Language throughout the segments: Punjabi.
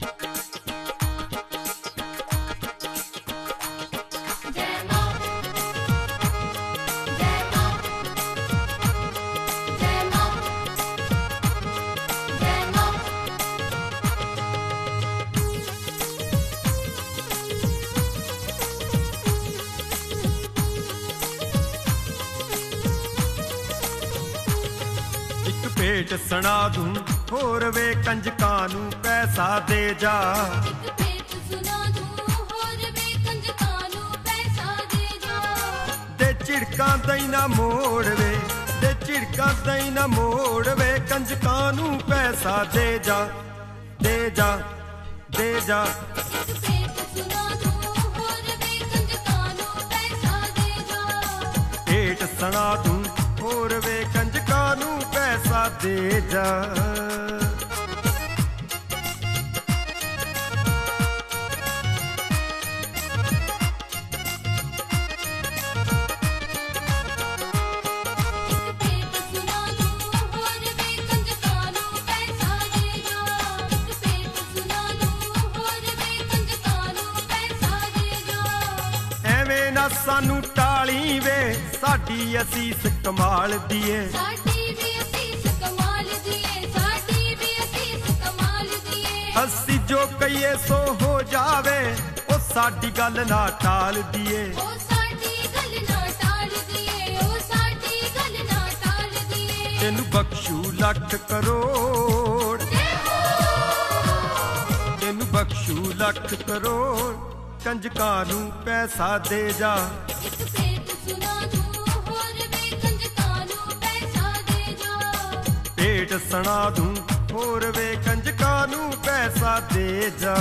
भेंट सुना दूं होर वे कंजकां नूं पैसा दे जा। भेंट सुना दूं होर वे कंजकां नूं पैसा दे जा। दे झिड़कां दई ना मोड़ वे, दे झिड़कां दई ना मोड़ वे कंजकां नूं पैसा दे जा, दे जा, दे जा। भेंट सुना दूं होर वे कंजकां नूं पैसा दे जा। भेंट सुना दूं होर वे कंजकां नूं पैसा दे जा। ਐਵੇਂ ਨਾ ਸਾਨੂੰ ਟਾਲੀ ਵੇ ਸਾਡੀ ਅਸੀਸ ਕਮਾਲ ਦੀਏ, ਸਾਡੀ ਵੀ ਅਸੀਸ ਕਮਾਲ ਦੀਏ, ਸਾਡੀ ਵੀ ਅਸੀਸ ਕਮਾਲ ਦੀਏ। ਅਸੀਂ ਜੋ ਕਹੀਏ ਸੋ ਹੋ ਜਾਵੇ ਉਹ ਸਾਡੀ ਗੱਲ ਨਾ ਟਾਲ ਦੀਏ। ਉਹ ਸਾਡੀ ਗੱਲ ਨਾ ਟਾਲ ਦੀਏ, ਉਹ ਸਾਡੀ ਗੱਲ ਨਾ ਟਾਲ ਦੀਏ। ਤੈਨੂੰ ਬਖਸ਼ੂ ਲੱਖ ਕਰੋੜ, ਤੈਨੂੰ ਬਖਸ਼ੂ ਲੱਖ ਕਰੋੜ ਕੰਜਕਾਂ ਨੂੰ ਪੈਸਾ ਦੇ ਜਾ। ਇੱਕ ਭੇਟ ਸੁਣਾ ਦੂੰ ਹੋਰ ਵੇ ਕੰਜਕਾਂ ਨੂੰ ਪੈਸਾ ਦੇ ਜਾ। ਭੇਟ ਸੁਣਾ ਦੂੰ ਹੋਰ ਵੇ ਕੰਜਕਾਂ ਨੂੰ ਪੈਸਾ ਦੇ ਜਾ।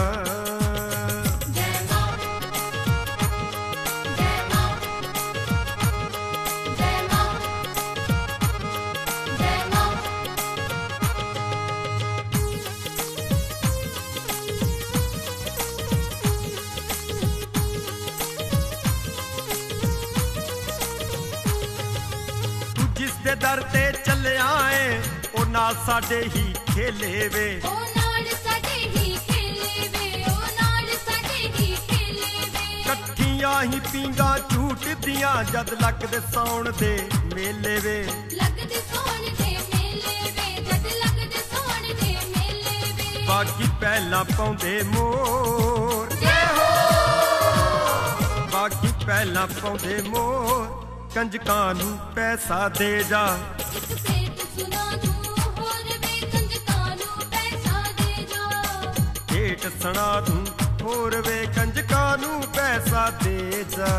ਜਿਸ ਦੇ ਦਰ ਤੇ ਚੱਲਿਆ ਏ ਉਹ ਨਾਲ ਸਾਡੇ ਹੀ ਖੇਲੇ ਵੇ, ਉਹ ਨਾਲ ਸਾਡੇ ਹੀ ਖੇਲੇ ਵੇ, ਉਹ ਨਾਲ ਸਾਡੇ ਹੀ ਖੇਲੇ ਵੇ। ਇਕੱਠੀਆਂ ਹੀ ਪੀਂਘਾਂ ਝੂਟਦੀਆਂ ਜਦ ਲੱਗਦੇ ਸਾਉਣ ਦੇ ਮੇਲੇ ਵੇ, ਲੱਗਦੇ ਸਾਉਣ ਦੇ ਮੇਲੇ ਵੇ, ਜਦ ਲੱਗਦੇ ਸਾਉਣ ਦੇ ਮੇਲੇ ਵੇ। ਬਾਕੀ ਪਹਿਲਾਂ ਪਾਉਂਦੇ ਮੋਰ, ਬਾਕੀ ਪਹਿਲਾਂ ਪਾਉਂਦੇ ਮੋਰ ਕੰਜਕਾਂ ਨੂੰ ਪੈਸਾ ਦੇ ਜਾ। ਇੱਕ ਭੇਟ ਸੁਣਾ ਦੂੰ ਹੋਰ ਵੇ ਕੰਜਕਾਂ ਨੂੰ ਪੈਸਾ ਦੇ ਜਾ। ਭੇਟ ਸੁਣਾ ਦੂੰ ਹੋਰ ਵੇ ਕੰਜਕਾਂ ਨੂੰ ਪੈਸਾ ਦੇ ਜਾ।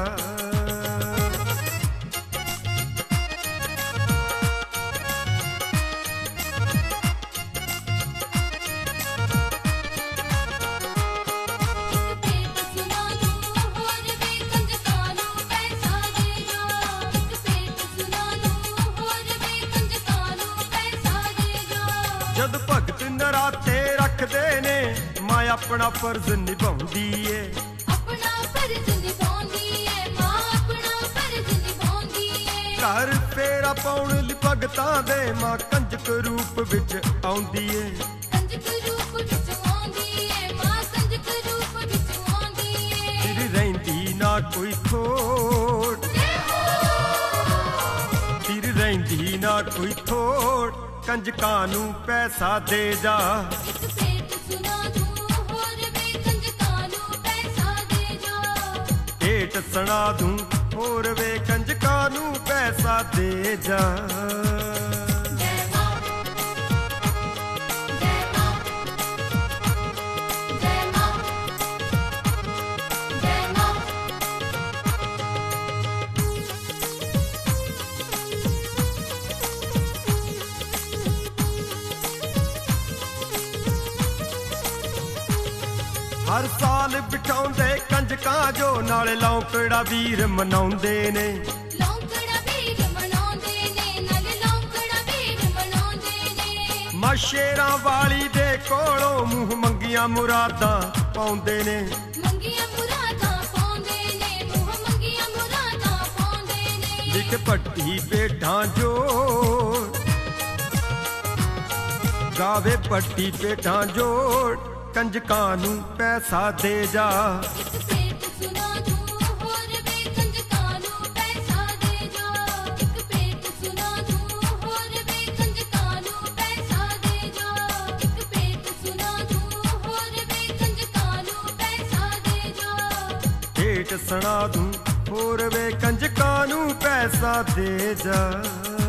ਜਦ ਭਗਤ ਨਰਾਤੇ ਰੱਖਦੇ ਨੇ ਮਾਂ ਆਪਣਾ ਫਰਜ਼ ਨਿਭਾਉਂਦੀ ਏ, ਆਪਣਾ ਫਰਜ਼ ਨਿਭਾਉਂਦੀ ਏ, ਮਾਂ ਆਪਣਾ ਫਰਜ਼ ਨਿਭਾਉਂਦੀ ਏ। ਘਰ ਫੇਰਾ ਪਾਉਣ ਲਈ ਭਗਤਾਂ ਦੇ ਮਾਂ ਕੰਜਕ ਰੂਪ ਵਿੱਚ ਆਉਂਦੀ ਏ, ਕੰਜਕ ਰੂਪ ਵਿੱਚ ਆਉਂਦੀ ਏ, ਮਾਂ ਕੰਜਕ ਰੂਪ ਵਿੱਚ ਆਉਂਦੀ ਏ। ਫਿਰ ਰਹਿੰਦੀ ਨਾ ਕੋਈ ਥੋੜ, ਫਿਰ ਰਹਿੰਦੀ ਨਾ ਕੋਈ ਥੋੜ ਕੰਜਕਾਂ ਨੂੰ ਪੈਸਾ ਦੇ ਜਾ। ਇੱਕ ਭੇਟ ਸੁਣਾ ਦੂੰ ਹੋਰ ਵੇ ਕੰਜਕਾਂ ਨੂੰ ਪੈਸਾ ਦੇ ਜਾ। ਭੇਟ ਸੁਣਾ ਦੂੰ ਹੋਰ ਵੇ ਕੰਜਕਾਂ ਨੂੰ ਪੈਸਾ ਦੇ ਜਾ। ਹਰ ਸਾਲ ਬਿਠਾਉਂਦੇ ਕੰਜਕਾਂ ਜੋ ਨਾਲੇ ਲੌਂਕੜਾ ਵੀਰ ਮਨਾਉਂਦੇ ਨੇ, ਲੌਂਕੜਾ ਵੀਰ ਮਨਾਉਂਦੇ ਨੇ, ਨਾਲੇ ਲੌਂਕੜਾ ਵੀਰ ਮਨਾਉਂਦੇ ਨੇ। ਮਾਂ ਸ਼ੇਰਾਂ ਵਾਲੀ ਦੇ ਕੋਲੋਂ ਮੂੰਹ ਮੰਗੀਆਂ ਮੁਰਾਦਾਂ ਪਾਉਂਦੇ ਨੇ, ਮੰਗੀਆਂ ਮੁਰਾਦਾਂ ਪਾਉਂਦੇ ਨੇ, ਮੂੰਹ ਮੰਗੀਆਂ ਮੁਰਾਦਾਂ ਪਾਉਂਦੇ ਨੇ। ਲਿਖ ਪੱਟੀ ਬੇਟਾਂ ਜੋੜ, ਗਾਵੇ ਪੱਟੀ ਬੇਟਾਂ ਜੋੜ कंजकां नूं पैसा दे जा। एक भेंट सुना दूं होर वे कंजकां नूं पैसा दे जा। एक भेंट सुना दूं होर वे कंजकां नूं पैसा दे जा। एक भेंट सुना दूं होर वे कंजकां नूं पैसा दे जा। भेंट सुना दूं होर वे कंजकां नूं पैसा दे जा।